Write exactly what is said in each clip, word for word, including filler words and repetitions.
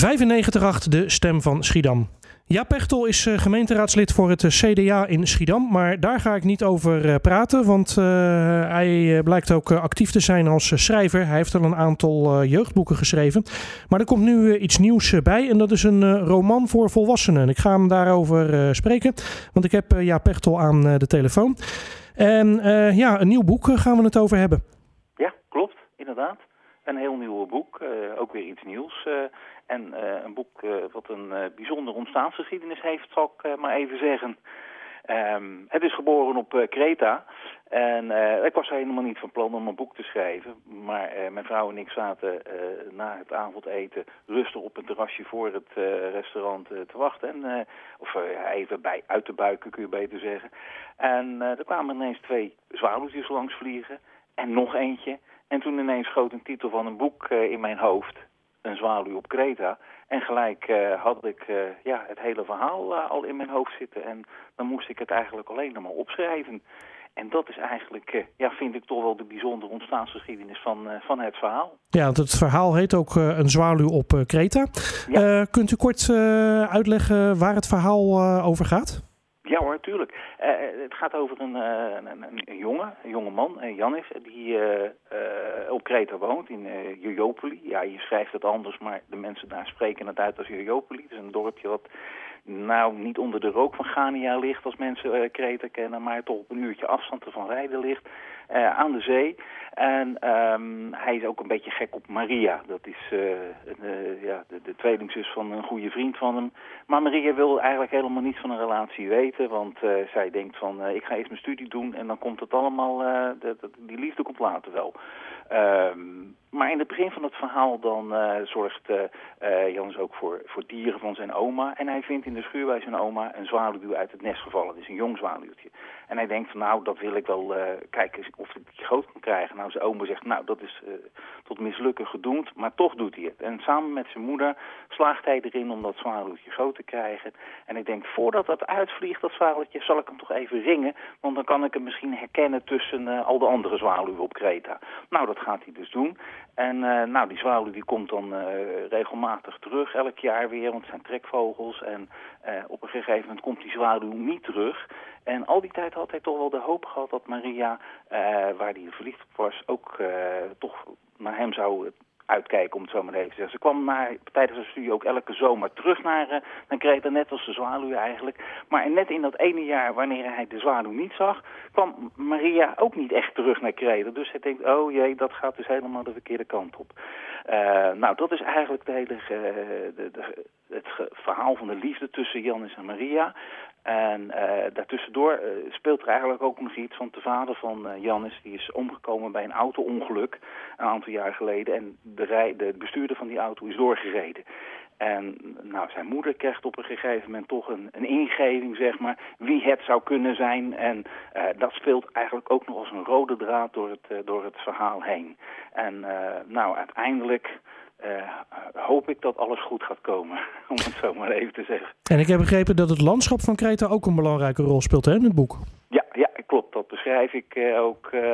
vijfennegentig komma acht, de stem van Schiedam. Jaap Pechtel is uh, gemeenteraadslid voor het uh, C D A in Schiedam, maar daar ga ik niet over uh, praten, want uh, hij uh, blijkt ook uh, actief te zijn als uh, schrijver. Hij heeft al een aantal uh, jeugdboeken geschreven, maar er komt nu uh, iets nieuws uh, bij en dat is een uh, roman voor volwassenen. Ik ga hem daarover uh, spreken, want ik heb uh, Jaap Pechtel aan uh, de telefoon. En uh, ja, een nieuw boek uh, gaan we het over hebben. Ja, klopt, inderdaad. Een heel nieuw boek, uh, ook weer iets nieuws. Uh, en uh, een boek uh, wat een uh, bijzondere ontstaansgeschiedenis heeft, zal ik uh, maar even zeggen. Um, het is geboren op uh, Kreta. En uh, ik was helemaal niet van plan om een boek te schrijven. Maar uh, mijn vrouw en ik zaten uh, na het avondeten rustig op een terrasje voor het uh, restaurant uh, te wachten. En, uh, of uh, even bij, uit te buiken, kun je beter zeggen. En uh, er kwamen ineens twee zwaluwtjes langs vliegen. En nog eentje. En toen ineens schoot een titel van een boek uh, in mijn hoofd. Een zwaluw op Kreta. En gelijk uh, had ik uh, ja, het hele verhaal uh, al in mijn hoofd zitten. En dan moest ik het eigenlijk alleen nog maar opschrijven. En dat is eigenlijk, uh, ja, vind ik toch wel de bijzondere ontstaansgeschiedenis van, uh, van het verhaal. Ja, want het verhaal heet ook uh, Een zwaluw op uh, Kreta. Ja. Uh, kunt u kort uh, uitleggen waar het verhaal uh, over gaat? Ja hoor, tuurlijk. Uh, het gaat over een, uh, een, een jongen, een jonge man, uh, Jannis, die uh, uh, op Kreta woont, in uh, Jojopolis. Ja, je schrijft het anders, maar de mensen daar spreken het uit als Jojopolis. Het is een dorpje wat nou niet onder de rook van Chania ligt als mensen uh, Kreta kennen, maar toch op een uurtje afstand ervan rijden ligt, uh, aan de zee. En um, hij is ook een beetje gek op Maria. Dat is uh, uh, ja, de, de tweelingzus van een goede vriend van hem. Maar Maria wil eigenlijk helemaal niets van een relatie weten. Want uh, zij denkt van, uh, ik ga eerst mijn studie doen en dan komt het allemaal, uh, de, de, die liefde komt later wel. Um, maar in het begin van het verhaal dan uh, zorgt uh, uh, Janus ook voor, voor dieren van zijn oma. En hij vindt in de schuur bij zijn oma een zwaluw uit het nest gevallen. Het is een jong zwaluwtje. En hij denkt van nou, dat wil ik wel uh, kijken of ik die groot kan krijgen. Nou, zijn oma zegt nou, dat is uh, tot mislukken gedoemd, maar toch doet hij het. En samen met zijn moeder slaagt hij erin om dat zwaluwtje groot te krijgen. En ik denk, voordat dat uitvliegt, dat zwaluwtje, zal ik hem toch even ringen. Want dan kan ik hem misschien herkennen tussen uh, al de andere zwaluwen op Kreta. Nou, dat gaat hij dus doen. En uh, nou, die zwaluw die komt dan uh, regelmatig terug, elk jaar weer, want het zijn trekvogels. En uh, op een gegeven moment komt die zwaluw niet terug. En al die tijd had hij toch wel de hoop gehad dat Maria, uh, waar hij verliefd op was, ook uh, toch naar hem zou uitkijken, om het zo maar even te zeggen. Ze kwam naar, tijdens de studie ook elke zomer terug naar, uh, naar Kreta, net als de zwaluw eigenlijk. Maar net in dat ene jaar, wanneer hij de zwaluw niet zag, kwam Maria ook niet echt terug naar Kreta. Dus hij denkt, oh jee, dat gaat dus helemaal de verkeerde kant op. Uh, nou, dat is eigenlijk de hele, uh, de, de, het ge- verhaal van de liefde tussen Jannis en Maria. En uh, daartussendoor uh, speelt er eigenlijk ook nog iets, want de vader van uh, Jannis die is omgekomen bij een auto-ongeluk een aantal jaar geleden. En de, rij, de bestuurder van die auto is doorgereden. En nou, zijn moeder krijgt op een gegeven moment toch een, een ingeving, zeg maar, wie het zou kunnen zijn. En uh, dat speelt eigenlijk ook nog als een rode draad door het, uh, door het verhaal heen. En uh, nou, uiteindelijk Uh, hoop ik dat alles goed gaat komen, om het zo maar even te zeggen. En ik heb begrepen dat het landschap van Kreta ook een belangrijke rol speelt, hè, in het boek. Ja, ja, klopt. Dat beschrijf ik uh, ook. Uh,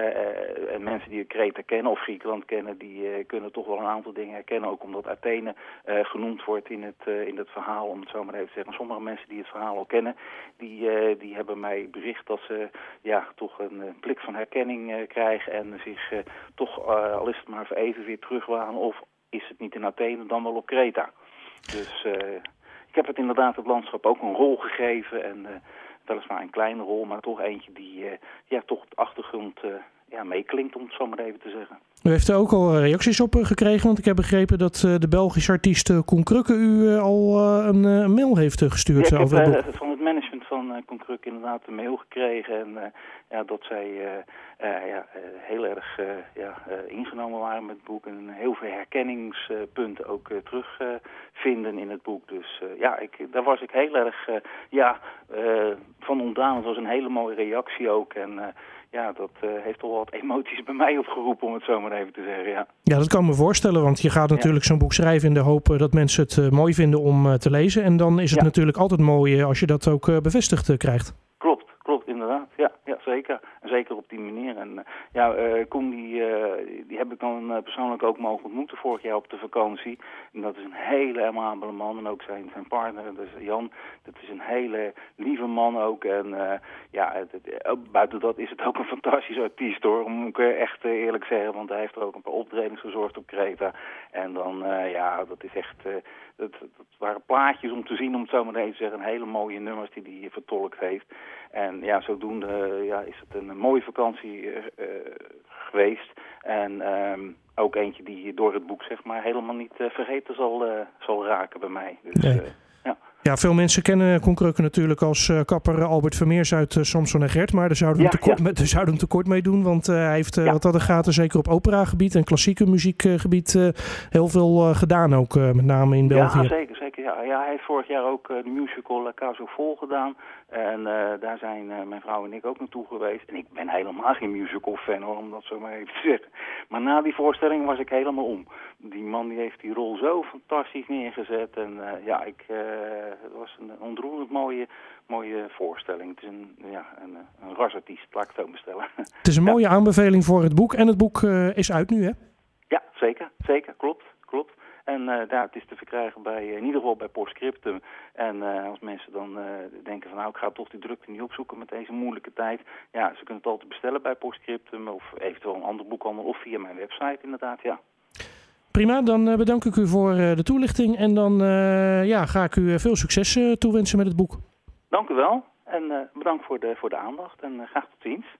uh, mensen die Kreta kennen of Griekenland kennen, die uh, kunnen toch wel een aantal dingen herkennen. Ook omdat Athene uh, genoemd wordt in het, uh, in het verhaal, om het zo maar even te zeggen. Sommige mensen die het verhaal al kennen, die, uh, die hebben mij bericht dat ze ja, toch een, een blik van herkenning uh, krijgen en zich uh, toch, uh, al is het maar voor even weer terugwaan, of is het niet in Athene, dan wel op Kreta. Dus uh, ik heb het inderdaad het landschap ook een rol gegeven. En uh, weliswaar een kleine rol, maar toch eentje die uh, ja, toch op de achtergrond uh, ja, meeklinkt, om het zo maar even te zeggen. U heeft er ook al reacties op gekregen, want ik heb begrepen dat uh, de Belgische artiest uh, Koen Krukke u uh, al uh, een uh, mail heeft uh, gestuurd. Ja, ik over heb het uh, boek. van het management van uh, Koen Krukke inderdaad een mail gekregen. En uh, ja, dat zij uh, uh, ja, uh, heel erg uh, ja, uh, ingenomen waren met het boek. En heel veel herkenningspunten ook uh, terugvinden uh, in het boek. Dus uh, ja, ik, daar was ik heel erg uh, ja, uh, van ontdaan. Het was een hele mooie reactie ook. En uh, ja, dat uh, heeft toch wel wat emoties bij mij opgeroepen, om het zo maar even te zeggen, ja. Ja, dat kan me voorstellen, want je gaat natuurlijk ja. zo'n boek schrijven in de hoop dat mensen het uh, mooi vinden om uh, te lezen. En dan is het ja. natuurlijk altijd mooi uh, als je dat ook uh, bevestigd uh, krijgt. Klopt, klopt, inderdaad. Ja, ja zeker. En zeker zeker op die manier. En uh, ja, uh, Koen, die, uh, die heb ik dan uh, persoonlijk ook mogen ontmoeten vorig jaar op de vakantie. En dat is een hele amabele man. En ook zijn, zijn partner, dus Jan, dat is een hele lieve man ook. En uh, ja, het, het, buiten dat is het ook een fantastisch artiest hoor. Moet ik echt uh, eerlijk zeggen, want hij heeft er ook een paar optredens gezorgd op Kreta. En dan, uh, ja, dat is echt... Uh, dat, dat waren plaatjes om te zien, om het zo maar even te zeggen. Hele mooie nummers die hij vertolkt heeft. En ja, zodoende uh, ja, is het een mooie vakantie uh, uh, geweest. En um, ook eentje die door het boek zeg maar helemaal niet uh, vergeten zal, uh, zal raken bij mij. Dus, nee. uh, ja. Ja, veel mensen kennen Koen Kreuken natuurlijk als uh, kapper Albert Vermeers uit uh, Samson en Gert. Maar daar zouden we Ja, hem tekort, ja. met, daar zouden we hem tekort mee doen. Want uh, hij heeft uh, Ja. wat dat er gaat, zeker op operagebied en klassieke muziekgebied uh, heel veel uh, gedaan ook. Uh, met name in België. Ja, zeker. zeker ja. Ja, hij heeft vorig jaar ook uh, de musical uh, Caso Vol gedaan. En uh, daar zijn uh, mijn vrouw en ik ook naartoe geweest. En ik ben helemaal geen musical fan hoor, om dat zo maar even te zeggen. Maar na die voorstelling was ik helemaal om. Die man die heeft die rol zo fantastisch neergezet. En uh, ja, ik, uh, het was een ontroerend mooie, mooie voorstelling. Het is een, ja, een, een rasartiest, laat ik het zo bestellen. Het is een mooie ja. aanbeveling voor het boek. En het boek uh, is uit nu, hè? Ja, zeker. Zeker. Klopt. Klopt. En uh, ja, het is te verkrijgen bij, in ieder geval bij Postscriptum. En uh, als mensen dan uh, denken van nou, ik ga toch die drukte niet opzoeken met deze moeilijke tijd. Ja, ze kunnen het altijd bestellen bij Postscriptum of eventueel een ander boekhandel of via mijn website inderdaad, ja. Prima, dan uh, bedank ik u voor uh, de toelichting en dan uh, ja, ga ik u uh, veel succes uh, toewensen met het boek. Dank u wel en uh, bedankt voor de, voor de aandacht en uh, graag tot ziens.